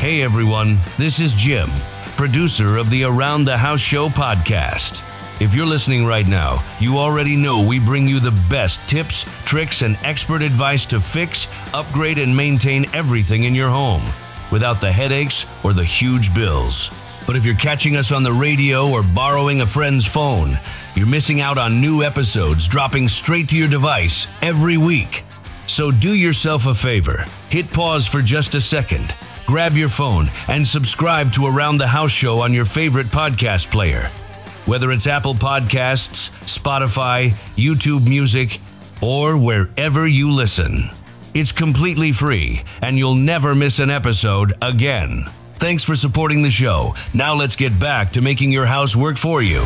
Hey everyone, this is Jim, producer of the Around the House Show podcast. If you're listening right now, you already know we bring you the best tips, tricks, and expert advice to fix, upgrade, and maintain everything in your home without the headaches or the huge bills. But if you're catching us on the radio or borrowing a friend's phone, you're missing out on new episodes dropping straight to your device every week. So do yourself a favor, hit pause for just a second, grab your phone, and subscribe to Around the House Show on your favorite podcast player. Whether it's Apple Podcasts, Spotify, YouTube Music, or wherever you listen. It's completely free, and you'll never miss an episode again. Thanks for supporting the show. Now let's get back to making your house work for you.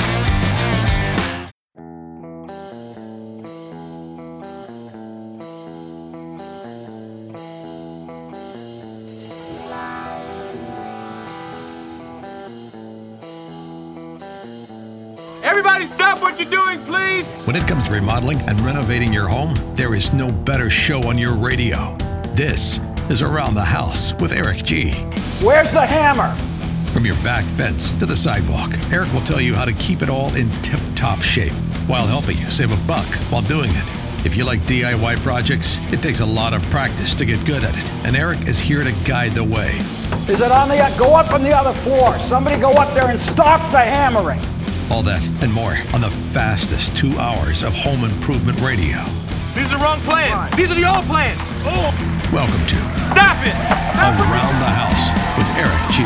Everybody stop what you're doing, please! When it comes to remodeling and renovating your home, there is no better show on your radio. This is Around the House with Eric G. Where's the hammer? From your back fence to the sidewalk, Eric will tell you how to keep it all in tip-top shape while helping you save a buck while doing it. If you like DIY projects, it takes a lot of practice to get good at it, and Eric is here to guide the way. Is it on the, go up on the other floor. Somebody go up there and stop the hammering. All that and more on the fastest 2 hours of home improvement radio. These are the wrong plans. These are the old plans. Oh! Welcome to Stop it! Around the House with Eric G.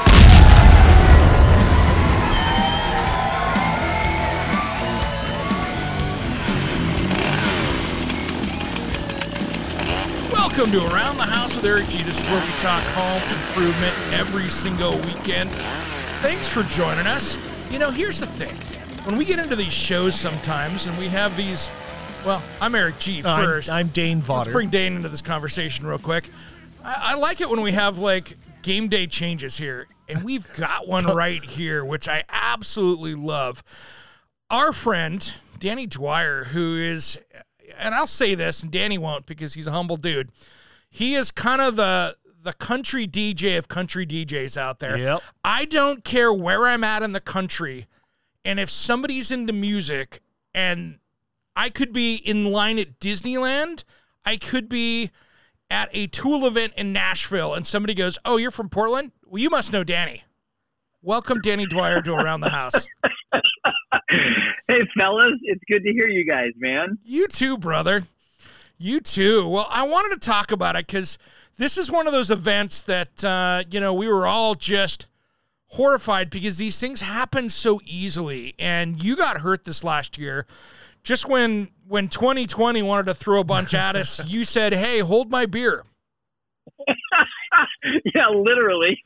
Welcome to Around the House with Eric G. This is where we talk home improvement every single weekend. Thanks for joining us. You know, here's the thing. When we get into these shows sometimes and we have these, well, I'm Eric G. first. I'm Dane Vodder. Let's bring Dane into this conversation real quick. I like it when we have, like, game day changes here, and we've got one right here, which I absolutely love. Our friend, Danny Dwyer, who is, and I'll say this, and Danny won't because he's a humble dude, he is kind of the country DJ of country DJs out there. Yep. I don't care where I'm at in the country, and if somebody's into music, and I could be in line at Disneyland, I could be at a Tool event in Nashville, and somebody goes, "Oh, you're from Portland? Well, you must know Danny." Welcome, Danny Dwyer, to Around the House. Hey, fellas. It's good to hear you guys, man. You too, brother. You too. Well, I wanted to talk about it because this is one of those events that, we were all just horrified because these things happen so easily. And you got hurt this last year. Just when 2020 wanted to throw a bunch at us, you said, "Hey, hold my beer." Yeah, literally.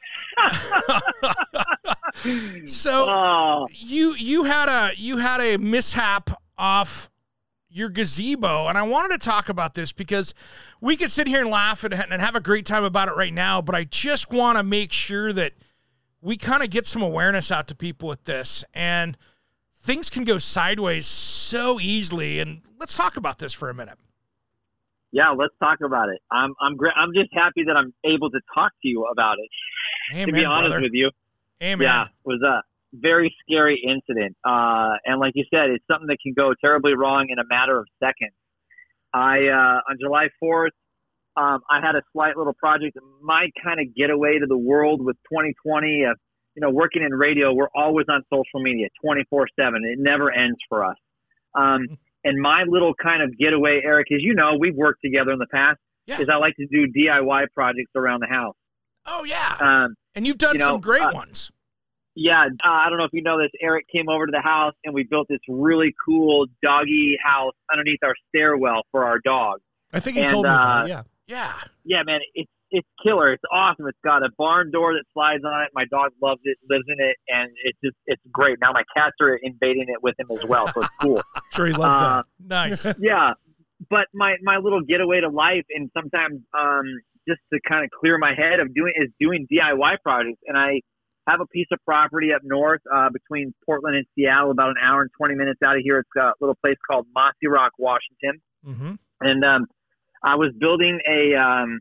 So you had a mishap off your gazebo, and I wanted to talk about this because we could sit here and laugh and have a great time about it right now, but I just want to make sure that we kind of get some awareness out to people with this, and things can go sideways so easily, and let's talk about this for a minute. Yeah, let's talk about it. I'm I'm just happy that I'm able to talk to you about it. Amen, to be honest brother. with you. Amen. Yeah, it was a very scary incident. And like you said, it's something that can go terribly wrong in a matter of seconds. On July 4th, I had a slight little project, my kind of getaway to the world with 2020. Working in radio, we're always on social media 24/7. It never ends for us. And my little kind of getaway, Eric, as you know, we've worked together in the past, is I like to do DIY projects around the house. Oh, yeah. And you've done some great ones. Yeah. I don't know if you know this. Eric came over to the house, and we built this really cool doggy house underneath our stairwell for our dog. I think he told me about it, Yeah. Yeah, man. It's killer. It's awesome. It's got a barn door that slides on it. My dog loves it, lives in it, and it's great. Now my cats are invading it with him as well, so it's cool. Sure, he loves that. Nice. Yeah, but my little getaway to life, and sometimes just to kind of clear my head of doing DIY projects. And I have a piece of property up north between Portland and Seattle, about an hour and 20 minutes out of here. It's a little place called Mossy Rock, Washington. Mm-hmm. And I was building a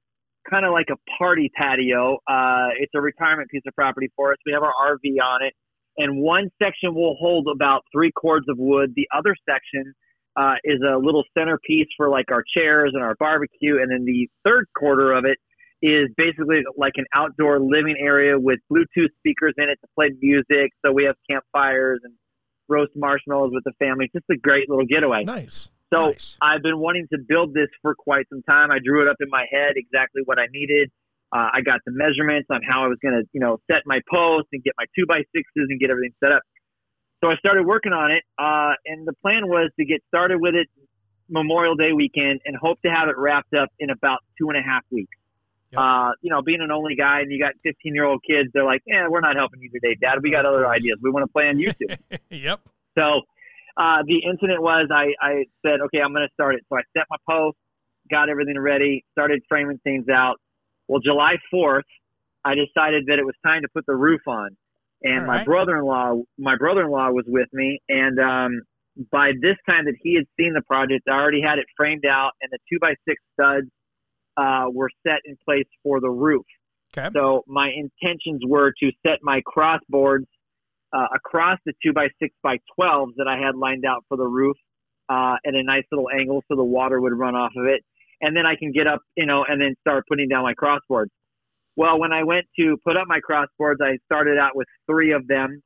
kind of like a party patio. It's a retirement piece of property for us. We have our RV on it, and one section will hold about 3 cords of wood. The other section is a little centerpiece for like our chairs and our barbecue, and then the third quarter of it is basically like an outdoor living area with Bluetooth speakers in it to play music. So we have campfires and roast marshmallows with the family. Just a great little getaway. Nice. So nice. I've been wanting to build this for quite some time. I drew it up in my head exactly what I needed. I got the measurements on how I was going to, set my posts and get my 2x6s and get everything set up. So I started working on it, and the plan was to get started with it Memorial Day weekend and hope to have it wrapped up in about 2.5 weeks. Yep. Being an only guy and you got 15-year-old kids, they're like, we're not helping you today, Dad. We got other ideas. We want to play on YouTube. Yep. So the incident was I said, okay, I'm going to start it. So I set my post, got everything ready, started framing things out. Well, July 4th, I decided that it was time to put the roof on. And my brother-in-law was with me. And by this time that he had seen the project, I already had it framed out, and the 2x6 studs were set in place for the roof. Okay. So my intentions were to set my crossboards across the 2x6x12s that I had lined out for the roof at a nice little angle so the water would run off of it. And then I can get up, and then start putting down my crossboards. Well, when I went to put up my crossboards, I started out with 3 of them,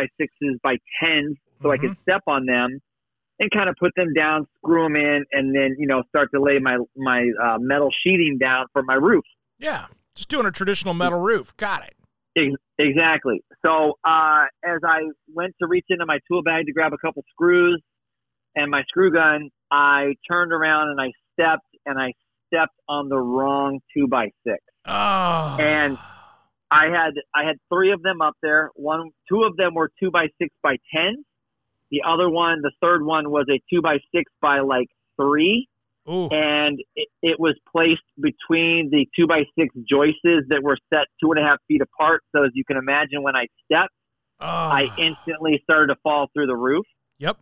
2x6s/10s, so I could step on them and kind of put them down, screw them in, and then, start to lay my metal sheeting down for my roof. Yeah, just doing a traditional metal roof. Got it. Exactly. So as I went to reach into my tool bag to grab a couple screws and my screw gun, I turned around and I stepped on the wrong 2x6. Oh. And I had 3 of them up there. 2 of them were 2x6x10. The other one, the third one, was a 2x6x3. Ooh. And it was placed between the 2x6 joists that were set 2.5 feet apart. So as you can imagine, when I stepped, I instantly started to fall through the roof. Yep.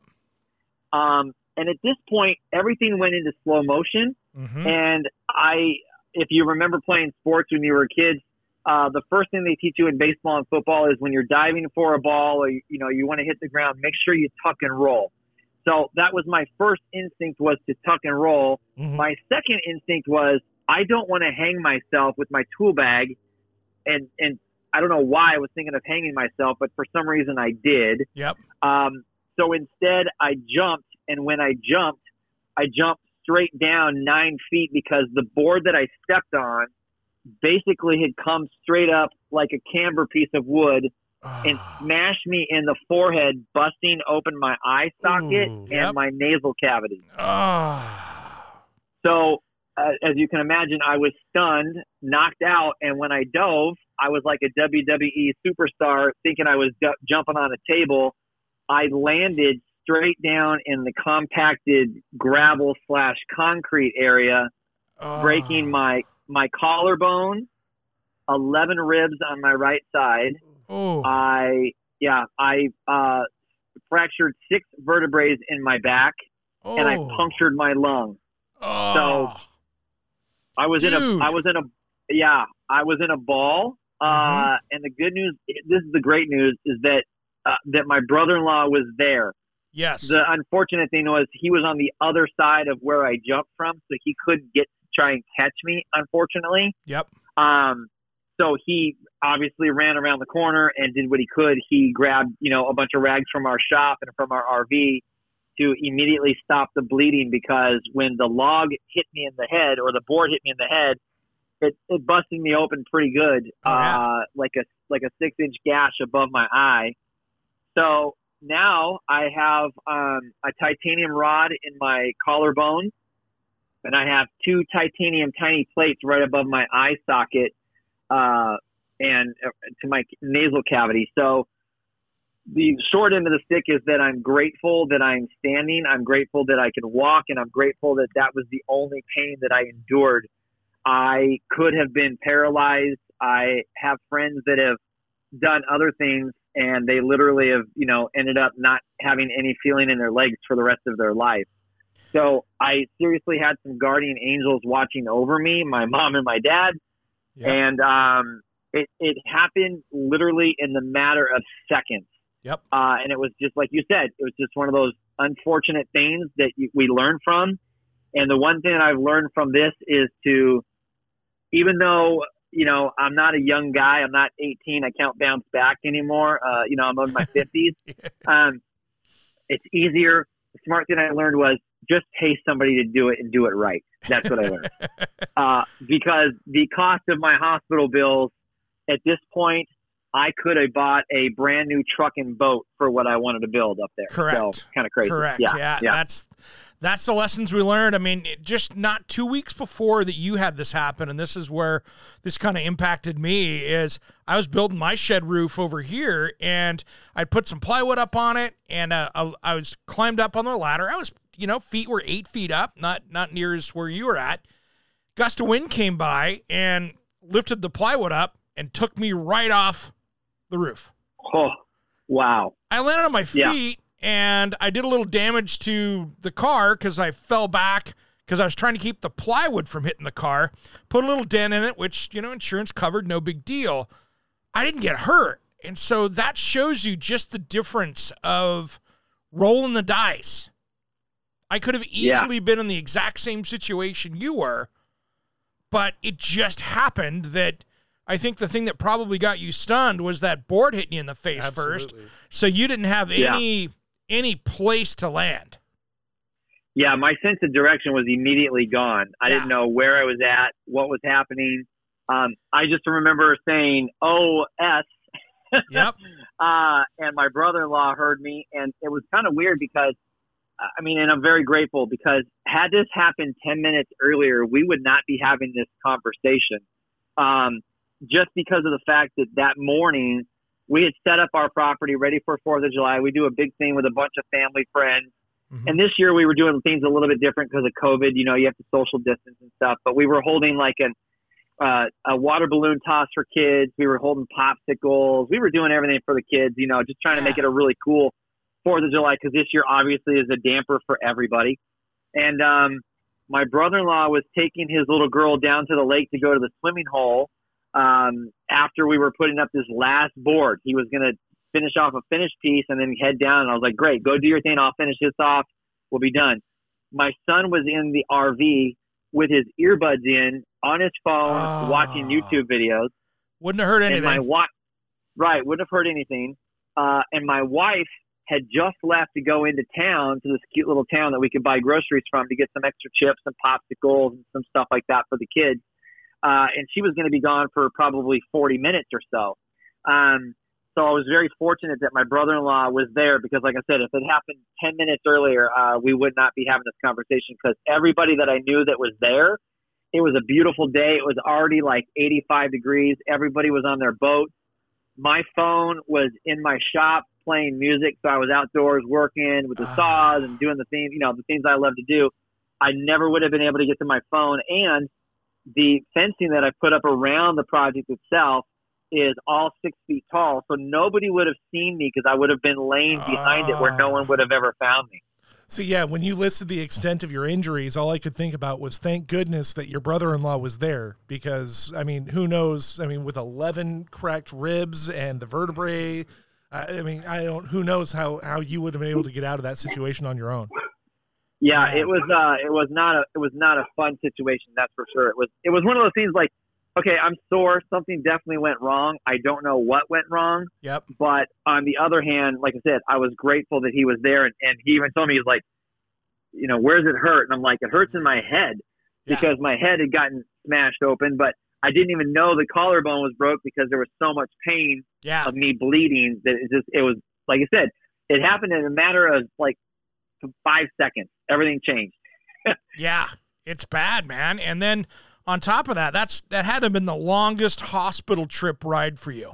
And at this point, everything went into slow motion. Mm-hmm. And if you remember playing sports when you were kids, the first thing they teach you in baseball and football is when you're diving for a ball or, you want to hit the ground, make sure you tuck and roll. So that was my first instinct, was to tuck and roll. Mm-hmm. My second instinct was I don't want to hang myself with my tool bag. And I don't know why I was thinking of hanging myself, but for some reason I did. Yep. So instead I jumped. And when I jumped straight down 9 feet because the board that I stepped on basically had come straight up like a camber piece of wood and smashed me in the forehead, busting open my eye socket and my nasal cavity. So as you can imagine, I was stunned, knocked out, and when I dove, I was like a WWE superstar thinking I was jumping on a table. I landed straight down in the compacted gravel/concrete area, breaking my collarbone, 11 ribs on my right side. I fractured 6 vertebrae in my back, and I punctured my lung. So I was in a ball. And the good news, this is the great news, is that my brother-in-law was there. Yes. The unfortunate thing was he was on the other side of where I jumped from, so he couldn't try and catch me, unfortunately. Yep. So he obviously ran around the corner and did what he could. He grabbed, a bunch of rags from our shop and from our RV to immediately stop the bleeding, because when the log hit me in the head, or the board hit me in the head, it busted me open pretty good, like a 6-inch gash above my eye. So now I have a titanium rod in my collarbone, and I have 2 titanium tiny plates right above my eye socket and to my nasal cavity. So the short end of the stick is that I'm grateful that I'm standing. I'm grateful that I can walk, and I'm grateful that that was the only pain that I endured. I could have been paralyzed. I have friends that have done other things, and they literally have, ended up not having any feeling in their legs for the rest of their life. So I seriously had some guardian angels watching over me, my mom and my dad. Yeah. And it happened literally in the matter of seconds. Yep. And it was just like you said, it was just one of those unfortunate things that we learn from. And the one thing that I've learned from this is to, even though, I'm not a young guy, I'm not 18, I can't bounce back anymore. I'm in my 50s. It's easier. The smart thing I learned was just pay somebody to do it and do it right. That's what I learned. Because the cost of my hospital bills at this point, I could have bought a brand new truck and boat for what I wanted to build up there. Correct. So, kind of crazy. Correct. Yeah. That's the lessons we learned. I mean, just not 2 weeks before that you had this happen, and this is where this kind of impacted me, is I was building my shed roof over here, and I put some plywood up on it, and I was climbed up on the ladder. I was, feet were 8 feet up, not near as where you were at. Gust of wind came by and lifted the plywood up and took me right off the roof. Oh, wow. I landed on my feet, and I did a little damage to the car because I fell back because I was trying to keep the plywood from hitting the car. Put a little dent in it, which, insurance covered, no big deal. I didn't get hurt. And so that shows you just the difference of rolling the dice. I could have easily been in the exact same situation you were, but it just happened that I think the thing that probably got you stunned was that board hitting you in the face first. So you didn't have any place to land. Yeah, my sense of direction was immediately gone. I didn't know where I was at, what was happening. I just remember saying, "O-S." Yep. And my brother-in-law heard me, and it was kind of weird because, and I'm very grateful because had this happened 10 minutes earlier, we would not be having this conversation. Just because of the fact that morning we had set up our property ready for 4th of July. We do a big thing with a bunch of family friends. Mm-hmm. And this year we were doing things a little bit different because of COVID. You have to social distance and stuff. But we were holding like a water balloon toss for kids. We were holding popsicles. We were doing everything for the kids, just trying to make it a really cool 4th of July because this year obviously is a damper for everybody. And my brother-in-law was taking his little girl down to the lake to go to the swimming hole. After we were putting up this last board, he was going to finish off a finished piece and then head down. And I was like, great, go do your thing. I'll finish this off. We'll be done. My son was in the RV with his earbuds in on his phone, watching YouTube videos. Wouldn't have heard anything. Wouldn't have heard anything. And my wife had just left to go into town, to this cute little town that we could buy groceries from to get some extra chips and popsicles and some stuff like that for the kids. And she was going to be gone for probably 40 minutes or so. So I was very fortunate that my brother-in-law was there because, like I said, if it happened 10 minutes earlier, we would not be having this conversation because everybody that I knew that was there, it was a beautiful day. It was already like 85 degrees. Everybody was on their boats. My phone was in my shop playing music, so I was outdoors working with the saws and doing the things, the things I love to do. I never would have been able to get to my phone, and the fencing that I put up around the project itself is all 6 feet tall, so nobody would have seen me because I would have been laying behind it where no one would have ever found me. So, yeah, when you listed the extent of your injuries, all I could think about was thank goodness that your brother-in-law was there because, who knows, with 11 cracked ribs and the vertebrae, who knows how you would have been able to get out of that situation on your own. Yeah, it was not a fun situation, that's for sure. It was one of those things like, okay, I'm sore, something definitely went wrong. I don't know what went wrong. Yep. But on the other hand, like I said, I was grateful that he was there, and he even told me, he was like, where's it hurt? And I'm like, it hurts in my head because my head had gotten smashed open, but I didn't even know the collarbone was broke because there was so much pain of me bleeding that it was like I said, it happened in a matter of like 5 seconds. Everything changed. Yeah, it's bad, man. And then on top of that, that had to have been the longest hospital trip ride for you.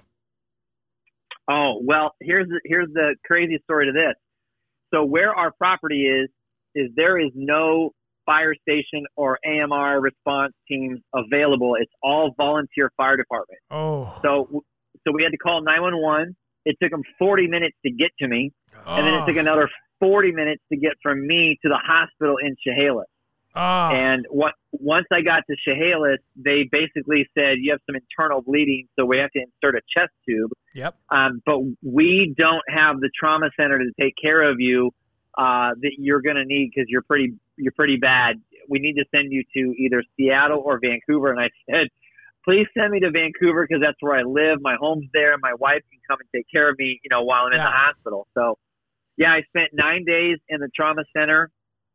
Oh, well, here's the crazy story to this. So where our property is there is no fire station or AMR response teams available. It's all volunteer fire department. Oh. So we had to call 911. It took them 40 minutes to get to me. And then it took another 40 minutes to get from me to the hospital in Chehalis. And once I got to Chehalis, they basically said, you have some internal bleeding, so we have to insert a chest tube. Yep. But we don't have the trauma center to take care of you that you're going to need because you're pretty bad. We need to send you to either Seattle or Vancouver. And I said, please send me to Vancouver because that's where I live. My home's there. And my wife can come and take care of me, while I'm in the hospital. So, yeah, I spent 9 days in the trauma center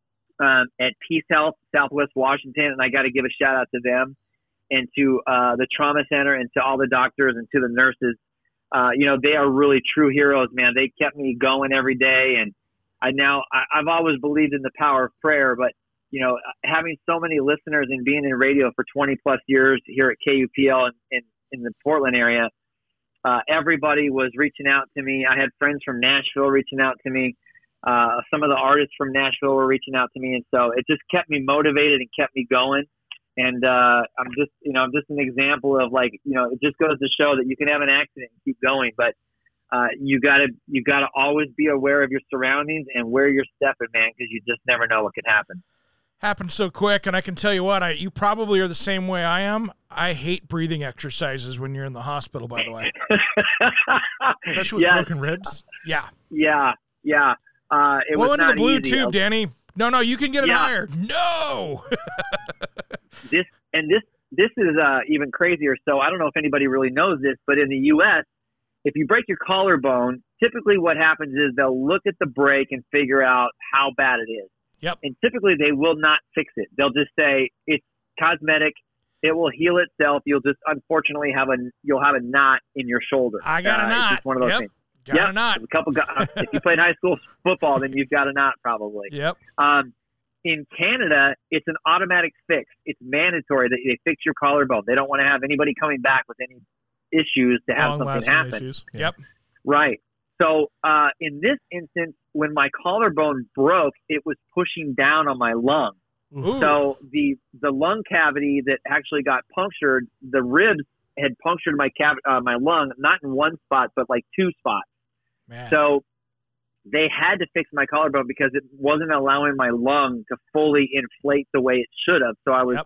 at Peace Health, Southwest Washington. And I got to give a shout out to them and to the trauma center and to all the doctors and to the nurses. They are really true heroes, man. They kept me going every day. And I've always believed in the power of prayer, but having so many listeners and being in radio for 20 plus years here at KUPL in the Portland area, everybody was reaching out to me. I had friends from Nashville reaching out to me. Some of the artists from Nashville were reaching out to me. And so it just kept me motivated and kept me going. And I'm just an example of it just goes to show that you can have an accident and keep going, but you gotta always be aware of your surroundings and where you're stepping, man, because you just never know what can happen. Happens so quick, and I can tell you what, you probably are the same way I am. I hate breathing exercises when you're in the hospital, by the way. Especially with broken ribs. Yeah. Yeah. It blow was into not the blue easy. tube, Danny. No, you can get it higher. No. This is even crazier. So I don't know if anybody really knows this, but in the U.S., if you break your collarbone, typically what happens is they'll look at the break and figure out how bad it is. Yep. And typically they will not fix it. They'll just say it's cosmetic. It will heal itself. You'll just unfortunately have a knot in your shoulder. I got a knot. It's just one of those things. Got a knot. A couple if you played high school football, then you've got a knot probably. Yep. In Canada, it's an automatic fix. It's mandatory that they fix your collarbone. They don't want to have anybody coming back with any issues to have something happen. Issues. Yep. Right. So in this instance, when my collarbone broke, it was pushing down on my lung. Ooh. So the lung cavity that actually got punctured, the ribs had punctured my lung, not in one spot, but like two spots. Man. So they had to fix my collarbone because it wasn't allowing my lung to fully inflate the way it should have. So I was,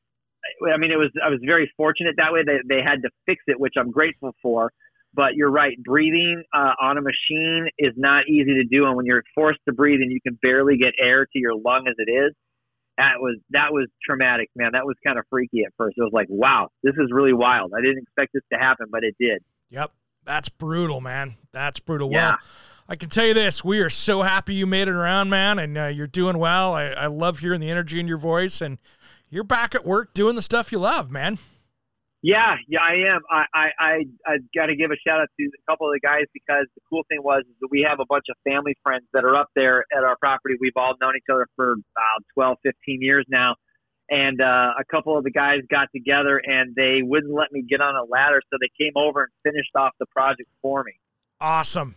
I was very fortunate that way. They had to fix it, which I'm grateful for. But you're right, breathing on a machine is not easy to do. And when you're forced to breathe and you can barely get air to your lung as it is, that was traumatic, man. That was kind of freaky at first. It was like, wow, this is really wild. I didn't expect this to happen, but it did. Yep. That's brutal, man. That's brutal. Yeah. Well, I can tell you this. We are so happy you made it around, man, and you're doing well. I love hearing the energy in your voice, and you're back at work doing the stuff you love, man. Yeah, I am. I got to give a shout out to a couple of the guys because the cool thing was that we have a bunch of family friends that are up there at our property. We've all known each other for about 12, 15 years now. And a couple of the guys got together and they wouldn't let me get on a ladder. So they came over and finished off the project for me. Awesome.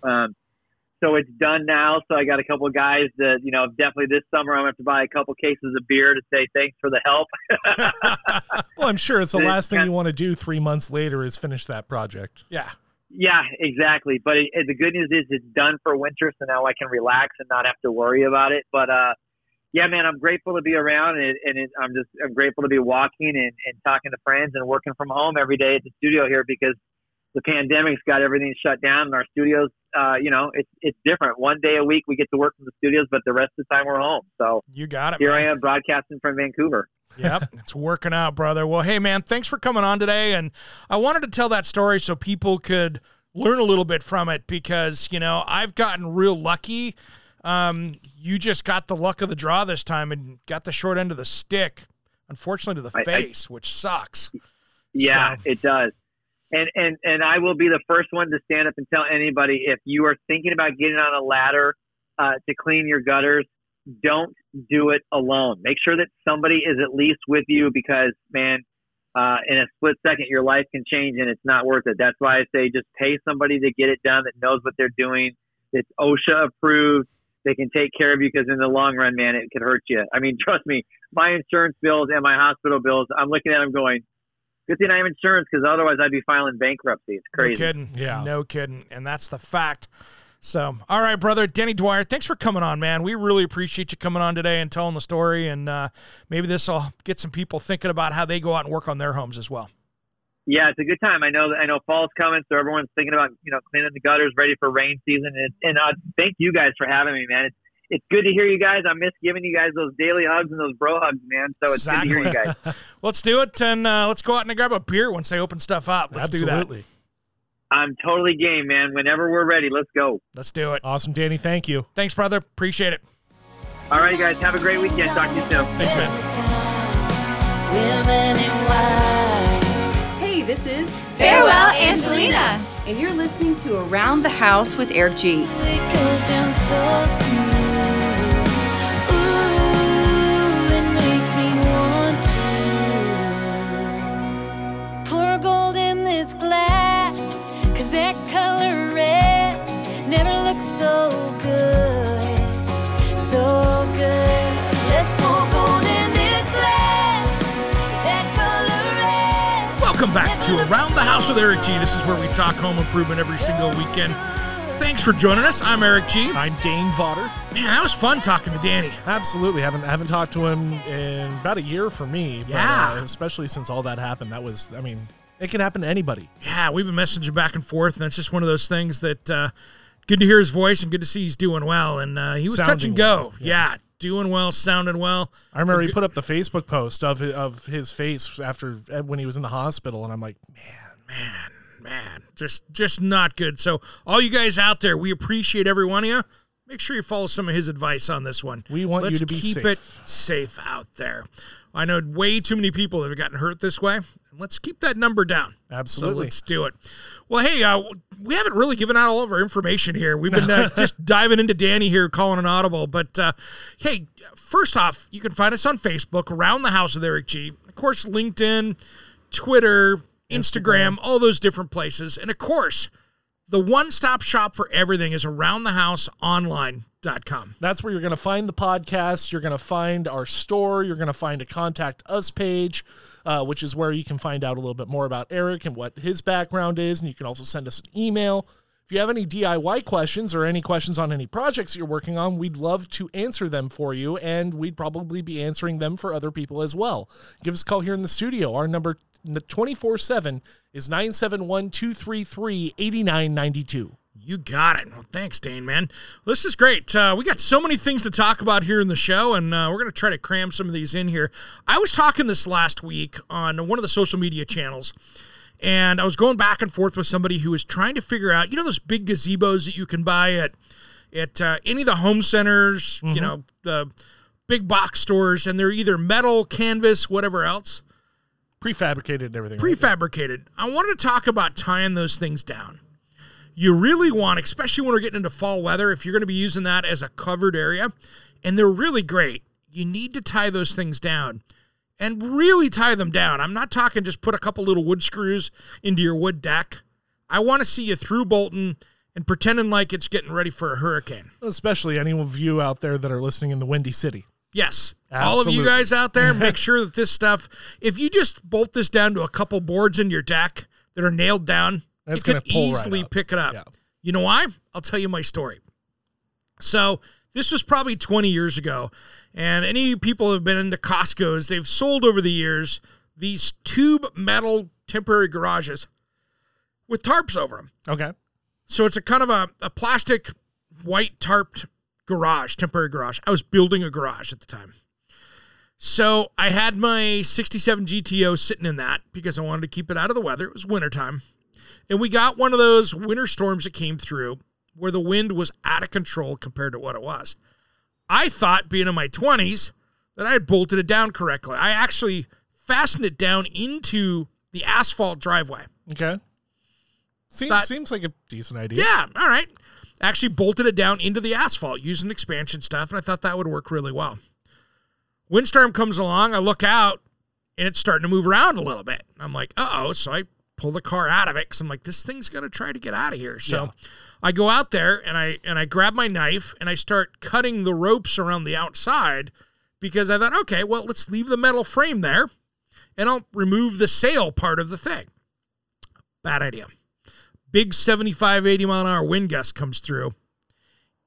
So it's done now. So I got a couple of guys that, definitely this summer I'm going to have to buy a couple cases of beer to say thanks for the help. Well, I'm sure it's the last thing you want to do 3 months later is finish that project. Yeah. Yeah, exactly. But the good news is it's done for winter. So now I can relax and not have to worry about it. But, yeah, man, I'm grateful to be around and I'm grateful to be walking and talking to friends and working from home every day at the studio here because the pandemic's got everything shut down in our studios. It's different. One day a week we get to work from the studios, but the rest of the time we're home. So you got it. Here man. I am broadcasting from Vancouver. Yep, it's working out, brother. Well, hey, man, thanks for coming on today. And I wanted to tell that story so people could learn a little bit from it because, I've gotten real lucky. You just got the luck of the draw this time and got the short end of the stick, unfortunately, to the face, which sucks. Yeah, so. It does. And I will be the first one to stand up and tell anybody, if you are thinking about getting on a ladder to clean your gutters, don't do it alone. Make sure that somebody is at least with you because, man, in a split second, your life can change and it's not worth it. That's why I say just pay somebody to get it done that knows what they're doing. It's OSHA approved. They can take care of you because in the long run, man, it could hurt you. I mean, trust me, my insurance bills and my hospital bills, I'm looking at them going, good thing I have insurance because otherwise I'd be filing bankruptcy. It's crazy. No kidding. Yeah. No kidding. And that's the fact. So, all right, brother, Danny Dwyer, thanks for coming on, man. We really appreciate you coming on today and telling the story, and maybe this will get some people thinking about how they go out and work on their homes as well. Yeah, it's a good time. I know fall's coming, so everyone's thinking about cleaning the gutters, ready for rain season. And thank you guys for having me, man. It's good to hear you guys. I miss giving you guys those daily hugs and those bro hugs, man. So it's good to hear you guys. Let's do it, and let's go out and grab a beer once they open stuff up. Let's do that. I'm totally game, man. Whenever we're ready, let's go. Let's do it. Awesome, Danny. Thank you. Thanks, brother. Appreciate it. All right, guys. Have a great weekend. Talk to you soon. Thanks, man. Hey, this is Farewell Angelina, and you're listening to Around the House with Eric G. It goes down so smooth. Ooh, it makes me want to pour gold in this glass, 'cause that color red never looks so good, so good. Let's pour gold in this glass, 'cause that color red. Welcome back to Around the House with Eric G. This is where we talk home improvement every single weekend. Thanks for joining us. I'm Eric G. I'm Dane Vodder. Man, that was fun talking to Danny. Absolutely. Haven't talked to him in about a year for me. Yeah. But, especially since all that happened. That was, it can happen to anybody. Yeah, we've been messaging back and forth, and it's just one of those things that good to hear his voice and good to see he's doing well. And he was touch and go. Yeah, doing well, sounding well. I remember he put up the Facebook post of his face after when he was in the hospital, and I'm like, man, just not good. So all you guys out there, we appreciate every one of you. Make sure you follow some of his advice on this one. We want you to be safe. Let's keep it safe out there. I know way too many people that have gotten hurt this way. Let's keep that number down. Absolutely. So let's do it. Well, hey, we haven't really given out all of our information here. We've been just diving into Danny here, calling an audible. But, hey, first off, you can find us on Facebook, Around the House with Eric G. Of course, LinkedIn, Twitter, Instagram, all those different places. And, of course, the one-stop shop for everything is AroundTheHouseOnline.com. That's where you're going to find the podcast. You're going to find our store. You're going to find a Contact Us page, which is where you can find out a little bit more about Eric and what his background is. And you can also send us an email. If you have any DIY questions or any questions on any projects you're working on, we'd love to answer them for you, and we'd probably be answering them for other people as well. Give us a call here in the studio. Our number 24/7 is 971-233-8992. You got it. Well, thanks, Dane, man. Well, this is great. We got so many things to talk about here in the show, and we're going to try to cram some of these in here. I was talking this last week on one of the social media channels, and I was going back and forth with somebody who was trying to figure out, those big gazebos that you can buy at any of the home centers, the big box stores, and they're either metal, canvas, whatever else. Prefabricated and everything. Prefabricated. I wanted to talk about tying those things down. You really want, especially when we're getting into fall weather, if you're going to be using that as a covered area, and they're really great, you need to tie those things down and really tie them down. I'm not talking just put a couple little wood screws into your wood deck. I want to see you through bolting and pretending like it's getting ready for a hurricane. Especially any of you out there that are listening in the Windy City. Yes. Absolutely. All of you guys out there, make sure that this stuff, if you just bolt this down to a couple boards in your deck that are nailed down, that's you can easily pick it up. Yeah. You know why? I'll tell you my story. So this was probably 20 years ago, and any people who have been into Costco's, they've sold over the years these tube metal temporary garages with tarps over them. Okay. So it's a kind of a plastic white tarped garage, temporary garage. I was building a garage at the time. So I had my 67 GTO sitting in that because I wanted to keep it out of the weather. It was wintertime. And we got one of those winter storms that came through where the wind was out of control compared to what it was. I thought, being in my 20s, that I had bolted it down correctly. I actually fastened it down into the asphalt driveway. Okay. Seems like a decent idea. Yeah, all right. Actually bolted it down into the asphalt using expansion stuff, and I thought that would work really well. Windstorm comes along, I look out, and it's starting to move around a little bit. I'm like, uh-oh, so I pull the car out of it, because I'm like, this thing's going to try to get out of here. So I go out there, and I grab my knife, and I start cutting the ropes around the outside, because I thought, okay, well, let's leave the metal frame there, and I'll remove the sail part of the thing. Bad idea. Big 75, 80 mile an hour wind gust comes through.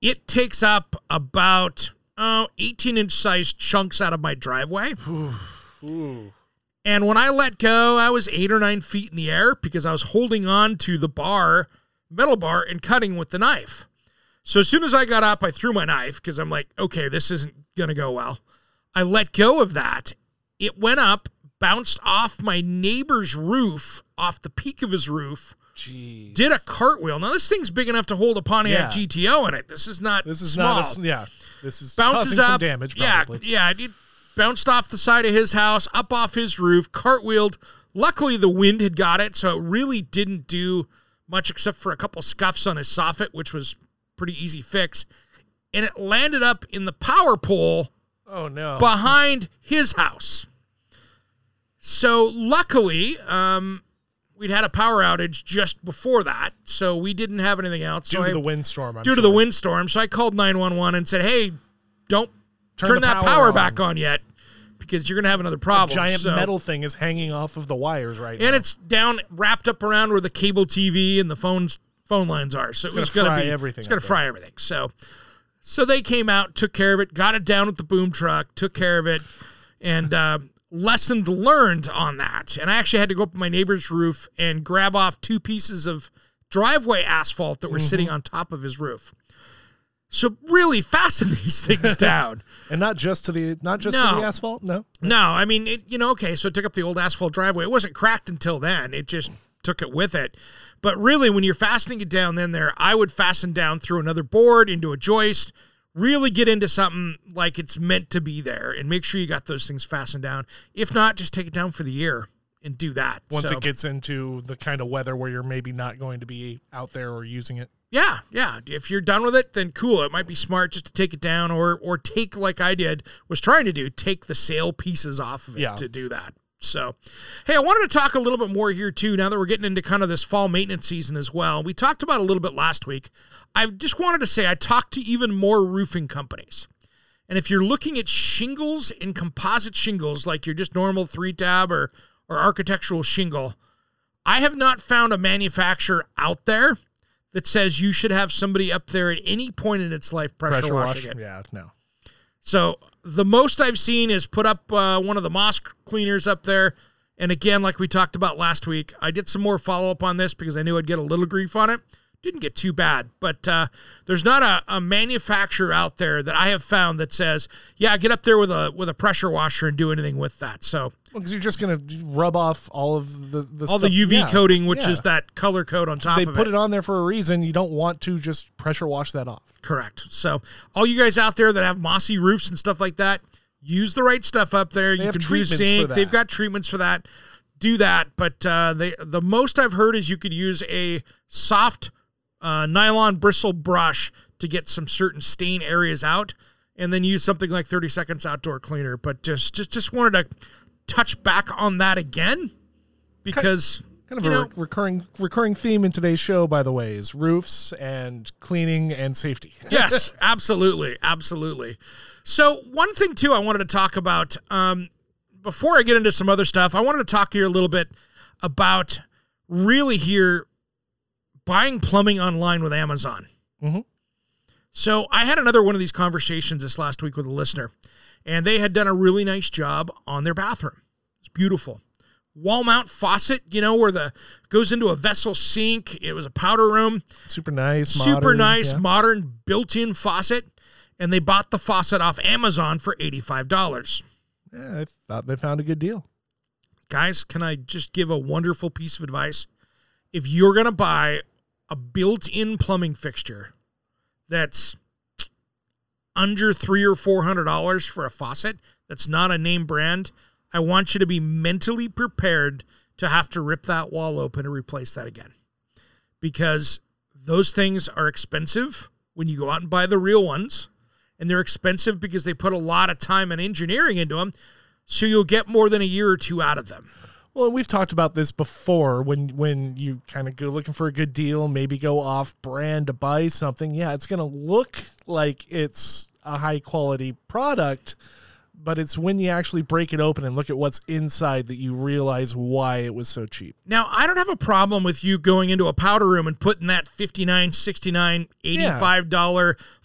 it takes up about 18-inch sized chunks out of my driveway. Ooh. And when I let go, I was 8 or 9 feet in the air because I was holding on to the metal bar, and cutting with the knife. So as soon as I got up, I threw my knife because I'm like, okay, this isn't going to go well. I let go of that. It went up, bounced off my neighbor's roof, off the peak of his roof. Jeez. Did a cartwheel. Now this thing's big enough to hold a Pontiac GTO in it. This is not small. This is bounces causing up. some damage. Probably. Yeah. It bounced off the side of his house, up off his roof, cartwheeled. Luckily, the wind had got it, so it really didn't do much except for a couple scuffs on his soffit, which was pretty easy fix. And it landed up in the power pole. Oh no! Behind his house. So luckily, we'd had a power outage just before that, so we didn't have anything else. Due to the windstorm. Due to the windstorm, so I called 911 and said, "Hey, don't turn that power back on yet, because you're going to have another problem." A giant metal thing is hanging off of the wires right now. And it's down, wrapped up around where the cable TV and the phone lines are. So it's going to fry everything. It's going to fry everything. So they came out, took care of it, got it down with the boom truck, took care of it, and lesson learned on that. And I actually had to go up on my neighbor's roof and grab off 2 pieces of driveway asphalt that were sitting on top of his roof. So really fasten these things down. And not just to the asphalt? No. No, I mean, okay, so it took up the old asphalt driveway. It wasn't cracked until then. It just took it with it. But really, when you're fastening it down I would fasten down through another board into a joist, really get into something like it's meant to be there, and make sure you got those things fastened down. If not, just take it down for the year and do that. Once it gets into the kind of weather where you're maybe not going to be out there or using it. Yeah. If you're done with it, then cool. It might be smart just to take it down or take, like I was trying to do, take the sail pieces off of it to do that. So, hey, I wanted to talk a little bit more here, too, now that we're getting into kind of this fall maintenance season as well. We talked about it a little bit last week. I just wanted to say I talked to even more roofing companies. And if you're looking at shingles and composite shingles, like your just normal 3-tab or architectural shingle, I have not found a manufacturer out there that says you should have somebody up there at any point in its life pressure washing it. Yeah, no. So the most I've seen is put up one of the moss cleaners up there. And again, like we talked about last week, I did some more follow-up on this because I knew I'd get a little grief on it. Didn't get too bad. But there's not a manufacturer out there that I have found that says, yeah, get up there with a pressure washer and do anything with that. So because you're just going to rub off all of the all stuff. the UV coating, which is that color coat on top of it. They put it on there for a reason. You don't want to just pressure wash that off. Correct. So all you guys out there that have mossy roofs and stuff like that, use the right stuff up there. You can do zinc. They've got treatments for that. Do that. But the most I've heard is you could use a soft nylon bristle brush to get some certain stain areas out, and then use something like 30 Seconds Outdoor Cleaner. But just wanted to touch back on that again because kind of a recurring theme in today's show, by the way, is roofs and cleaning and safety. Yes, absolutely. So one thing too I wanted to talk about before I get into some other stuff, I wanted to talk here a little bit about really here buying plumbing online with Amazon. Mm-hmm. So I had another one of these conversations this last week with a listener, and they had done a really nice job on their bathroom. It's beautiful. Wall mount faucet, where goes into a vessel sink. It was a powder room. Super nice, modern built-in faucet. And they bought the faucet off Amazon for $85. Yeah, I thought they found a good deal. Guys, can I just give a wonderful piece of advice? If you're going to buy a built-in plumbing fixture that's under $300 or $400 for a faucet that's not a name brand, I want you to be mentally prepared to have to rip that wall open and replace that again. Because those things are expensive when you go out and buy the real ones, and they're expensive because they put a lot of time and engineering into them, so you'll get more than a year or two out of them. Well, we've talked about this before when you kind of go looking for a good deal, maybe go off brand to buy something. Yeah, it's going to look like it's a high quality product, but it's when you actually break it open and look at what's inside that you realize why it was so cheap. Now, I don't have a problem with you going into a powder room and putting that $59, $69, $85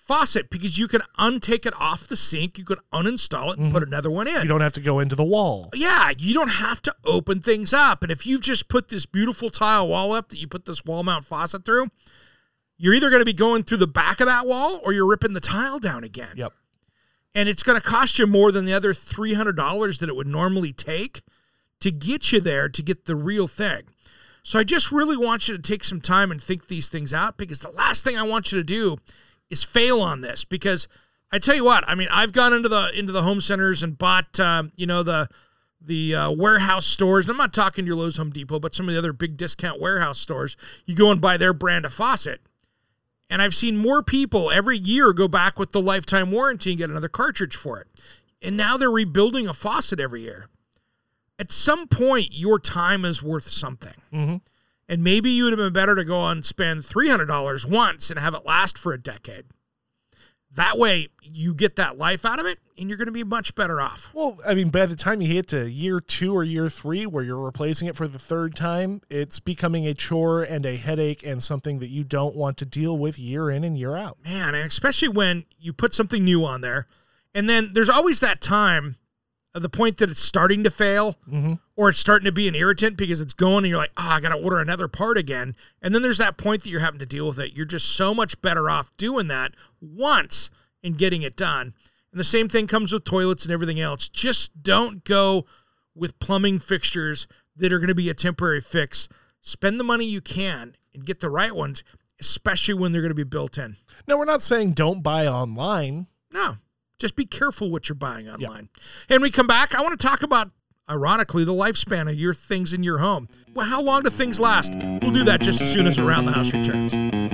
faucet because you can untake it off the sink, you can uninstall it and put another one in. You don't have to go into the wall. Yeah, you don't have to open things up. And if you've just put this beautiful tile wall up that you put this wall mount faucet through, you're either going to be going through the back of that wall or you're ripping the tile down again. Yep. And it's going to cost you more than the other $300 that it would normally take to get you there to get the real thing. So I just really want you to take some time and think these things out, because the last thing I want you to do is fail on this. Because I tell you what, I mean, I've gone into the home centers and bought, the warehouse stores. And I'm not talking your Lowe's, Home Depot, but some of the other big discount warehouse stores. You go and buy their brand of faucet. And I've seen more people every year go back with the lifetime warranty and get another cartridge for it. And now they're rebuilding a faucet every year. At some point, your time is worth something. Mm-hmm. And maybe you would have been better to go and spend $300 once and have it last for a decade. That way, you get that life out of it, and you're going to be much better off. Well, I mean, by the time you hit to year 2 or year 3, where you're replacing it for the third time, it's becoming a chore and a headache and something that you don't want to deal with year in and year out. Man, and especially when you put something new on there, and then there's always that time at the point that it's starting to fail, or it's starting to be an irritant because it's going and you're like, I got to order another part again. And then there's that point that you're having to deal with it. You're just so much better off doing that once and getting it done. And the same thing comes with toilets and everything else. Just don't go with plumbing fixtures that are going to be a temporary fix. Spend the money you can and get the right ones, especially when they're going to be built in. Now, we're not saying don't buy online. No. Just be careful what you're buying online. Yep. And when we come back, I want to talk about, ironically, the lifespan of your things in your home. Well, how long do things last? We'll do that just as soon as Around the House returns.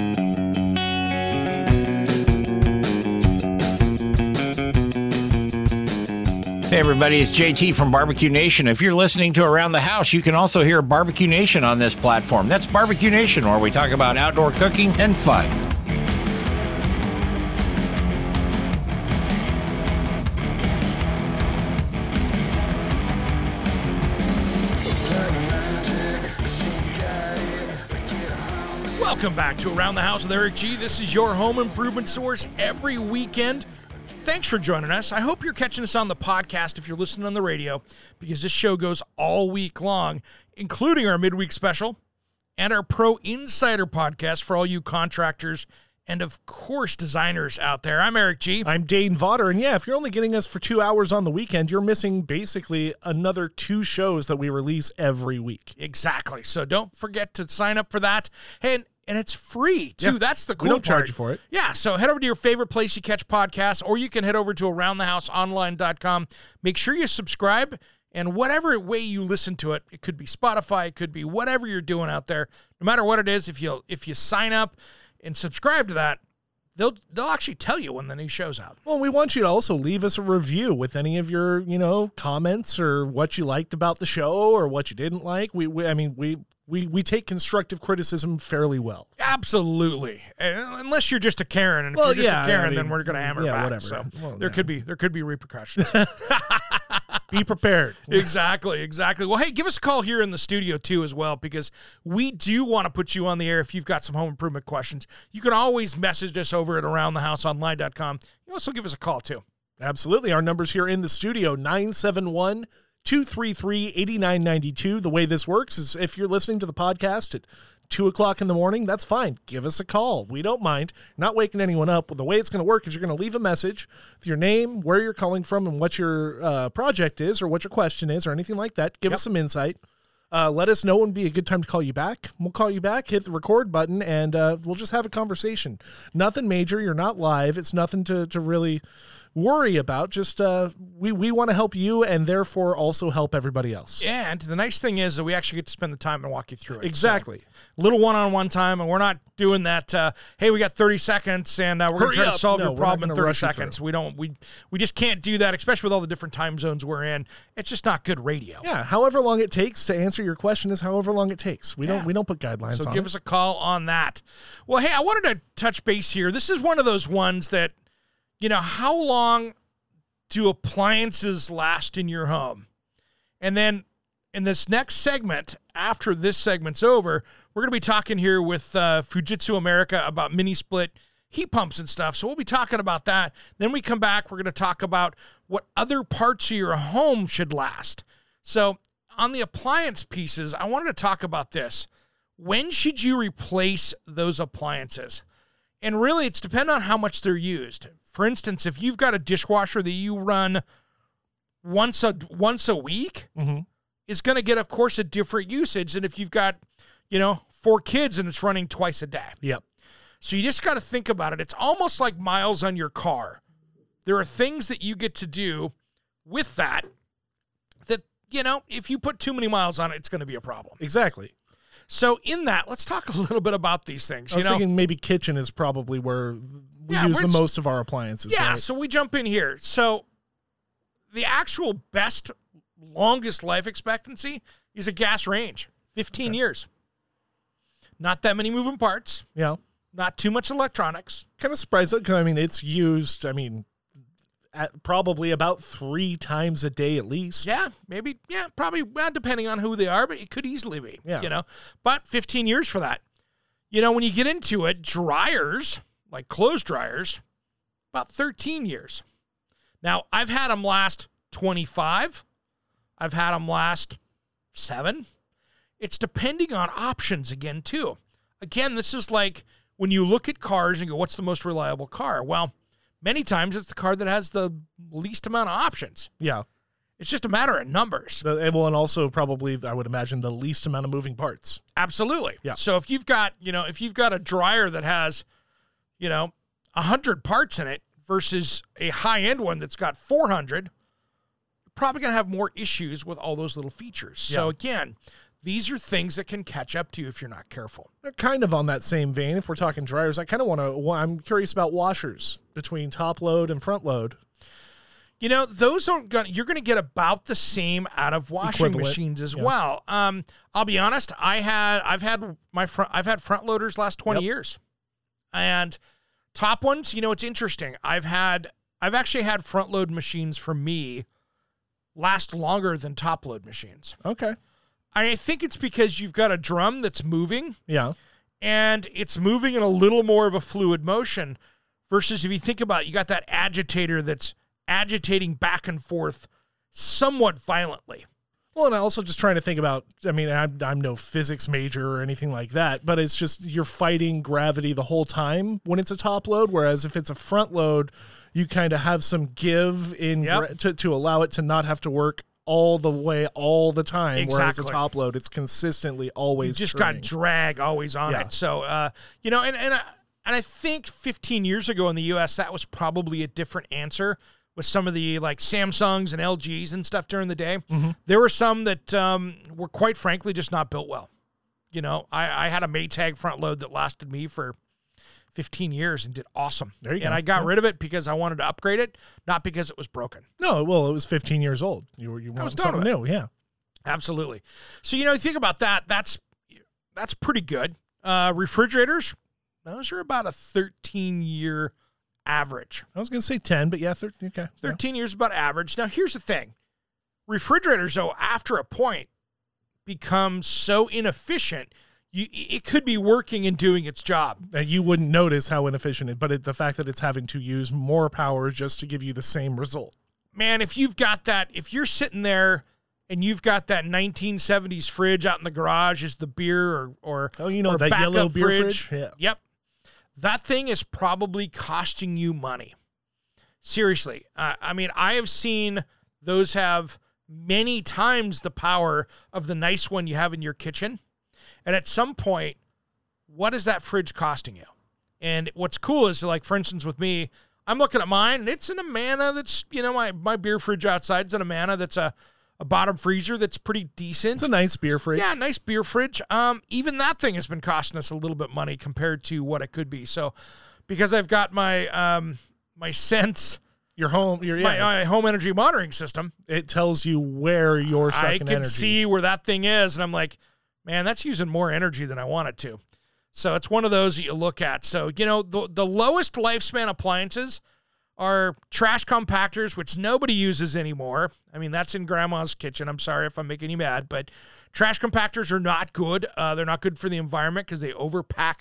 Hey everybody, it's JT from Barbecue Nation. If you're listening to Around the House, you can also hear Barbecue Nation on this platform. That's Barbecue Nation, where we talk about outdoor cooking and fun. Welcome back to Around the House with Eric G. This is your home improvement source every weekend. Thanks for joining us. I hope you're catching us on the podcast if you're listening on the radio, because this show goes all week long, including our midweek special and our Pro Insider podcast for all you contractors and, of course, designers out there. I'm Eric G. I'm Dane Vaughter. And yeah, if you're only getting us for 2 hours on the weekend, you're missing basically another 2 shows that we release every week. Exactly. So don't forget to sign up for that. And it's free, too. Yeah. That's the cool part. We don't charge you for it. Yeah, so head over to your favorite place you catch podcasts, or you can head over to AroundTheHouseOnline.com. Make sure you subscribe, and whatever way you listen to it, it could be Spotify, it could be whatever you're doing out there. No matter what it is, if you sign up and subscribe to that, they'll actually tell you when the new show's out. Well, we want you to also leave us a review with any of your, comments or what you liked about the show or what you didn't like. We take constructive criticism fairly well. Absolutely. Unless you're just a Karen. And if you're just a Karen, then we're going to hammer back. Whatever. So there could be repercussions. Be prepared. Exactly. Well, hey, give us a call here in the studio, too, as well, because we do want to put you on the air if you've got some home improvement questions. You can always message us over at AroundTheHouseOnline.com. You also give us a call, too. Absolutely. Our number's here in the studio, 971-233-8992. The way this works is if you're listening to the podcast at 2 o'clock in the morning, that's fine. Give us a call. We don't mind. You're not waking anyone up. Well, the way it's going to work is you're going to leave a message with your name, where you're calling from, and what your project is or what your question is or anything like that. Give us some insight. Let us know when would be a good time to call you back. We'll call you back, hit the record button, and we'll just have a conversation. Nothing major. You're not live. It's nothing to really worry about. Just we want to help you and therefore also help everybody else. Yeah, and the nice thing is that we actually get to spend the time and walk you through it. Exactly. So, little one-on-one time, and we're not doing that, hey, we got 30 seconds, and we're going to try to solve your problem in 30 seconds. We just can't do that, especially with all the different time zones we're in. It's just not good radio. Yeah, however long it takes to answer your question is however long it takes. We don't put guidelines on it. So give us a call on that. Well, hey, I wanted to touch base here. This is one of those ones that, how long do appliances last in your home? And then in this next segment, after this segment's over, we're going to be talking here with Fujitsu America about mini split heat pumps and stuff. So we'll be talking about that. Then we come back, we're going to talk about what other parts of your home should last. So on the appliance pieces, I wanted to talk about this. When should you replace those appliances? And really, it's dependent on how much they're used. For instance, if you've got a dishwasher that you run once a week, it's going to get, of course, a different usage than if you've got, 4 kids and it's running twice a day. Yep. So you just got to think about it. It's almost like miles on your car. There are things that you get to do with that, if you put too many miles on it, it's going to be a problem. Exactly. So in that, let's talk a little bit about these things. I was thinking maybe kitchen is probably where we use the most of our appliances. Yeah, right? So we jump in here. So the actual best, longest life expectancy is a gas range, 15 years. Not that many moving parts. Yeah. Not too much electronics. Kind of surprised because it's used. At probably about 3 times a day at least. Yeah, maybe. Yeah, probably. Well, depending on who they are, but it could easily be. Yeah. But 15 years for that. When you get into it, dryers, like clothes dryers, about 13 years. Now, I've had them last 25. I've had them last 7. It's depending on options again, too. Again, this is like when you look at cars and go, what's the most reliable car? Well, many times it's the car that has the least amount of options. Yeah. It's just a matter of numbers. And also probably, I would imagine, the least amount of moving parts. Absolutely. Yeah. So if you've got, a dryer that has, 100 parts in it versus a high-end one that's got 400, you're probably going to have more issues with all those little features. Yeah. So again, these are things that can catch up to you if you're not careful. Kind of on that same vein, if we're talking dryers, I'm curious about washers between top load and front load. Those you're going to get about the same out of washing machines as well. I'll be honest, I've had front loaders last 20 years. And top ones, it's interesting. I've actually had front load machines for me last longer than top load machines. Okay. I think it's because you've got a drum that's moving. Yeah. And it's moving in a little more of a fluid motion versus if you think about it, you got that agitator that's agitating back and forth somewhat violently. Well, and I also just trying to think about, I'm no physics major or anything like that, but it's just you're fighting gravity the whole time when it's a top load, whereas if it's a front load, you kind of have some give in to allow it to not have to work all the way, all the time. Exactly. Whereas a top load, it's consistently always you just turning. got drag always on it. So, and I think 15 years ago in the U.S., that was probably a different answer with some of the like Samsungs and LGs and stuff during the day. Mm-hmm. There were some that were quite frankly just not built well. I had a Maytag front load that lasted me for 15 years and did awesome. There you go. And I got rid of it because I wanted to upgrade it, not because it was broken. No, well, it was 15 years old. You wanted something new, yeah. Absolutely. So, you think about that, that's pretty good. Refrigerators, those are about a 13-year average. I was going to say 10, but yeah, 13, okay. 13 years is about average. Now, here's the thing. Refrigerators, though, after a point, become so inefficient, it could be working and doing its job. And you wouldn't notice how inefficient it, but the fact that it's having to use more power just to give you the same result. Man, if you're sitting there and you've got that 1970s fridge out in the garage as the beer or that yellow beer fridge? Yeah. Yep. That thing is probably costing you money. Seriously. I have seen those have many times the power of the nice one you have in your kitchen. And at some point, what is that fridge costing you? And what's cool is, like, for instance, with me, I'm looking at mine, and it's an Amana that's, my beer fridge outside is an Amana that's a bottom freezer that's pretty decent. It's a nice beer fridge. Yeah, nice beer fridge. Even that thing has been costing us a little bit money compared to what it could be. So, because I've got my my Sense, my home energy monitoring system, it tells you where you're sucking energy. I can see where that thing is, and I'm like, man, that's using more energy than I want it to. So it's one of those that you look at. So, the lowest lifespan appliances are trash compactors, which nobody uses anymore. That's in grandma's kitchen. I'm sorry if I'm making you mad, but trash compactors are not good. They're not good for the environment because they overpack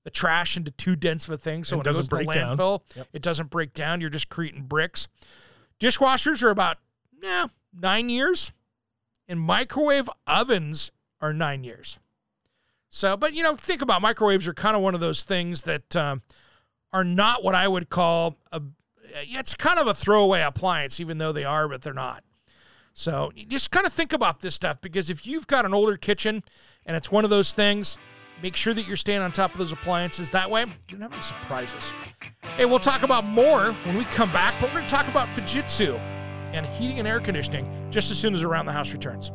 the trash into too dense of a thing, so when it goes to the landfill, it doesn't break down. You're just creating bricks. Dishwashers are about 9 years, and microwave ovens are 9 years. So, but, think about microwaves are kind of one of those things that are not what I would call it's kind of a throwaway appliance, even though they are, but they're not. So you just kind of think about this stuff, because if you've got an older kitchen and it's one of those things, make sure that you're staying on top of those appliances. That way, you don't have any surprises. Hey, we'll talk about more when we come back, but we're going to talk about Fujitsu and heating and air conditioning just as soon as Around the House returns.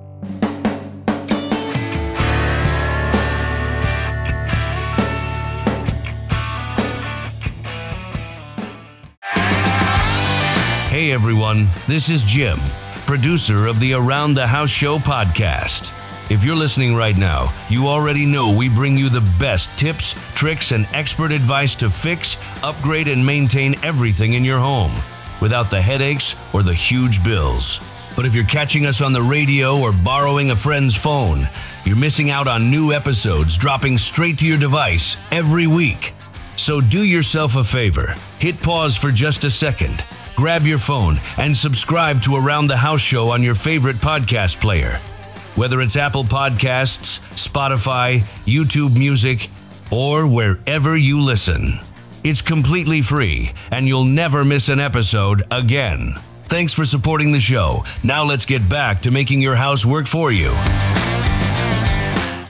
Hey everyone, this is Jim, producer of the Around the House Show podcast. If you're listening right now, you already know we bring you the best tips, tricks, and expert advice to fix, upgrade, and maintain everything in your home without the headaches or the huge bills. But if you're catching us on the radio or borrowing a friend's phone, you're missing out on new episodes dropping straight to your device every week. So do yourself a favor, hit pause for just a second, grab your phone, and subscribe to Around the House Show on your favorite podcast player. Whether it's Apple Podcasts, Spotify, YouTube Music, or wherever you listen. It's completely free, and you'll never miss an episode again. Thanks for supporting the show. Now let's get back to making your house work for you.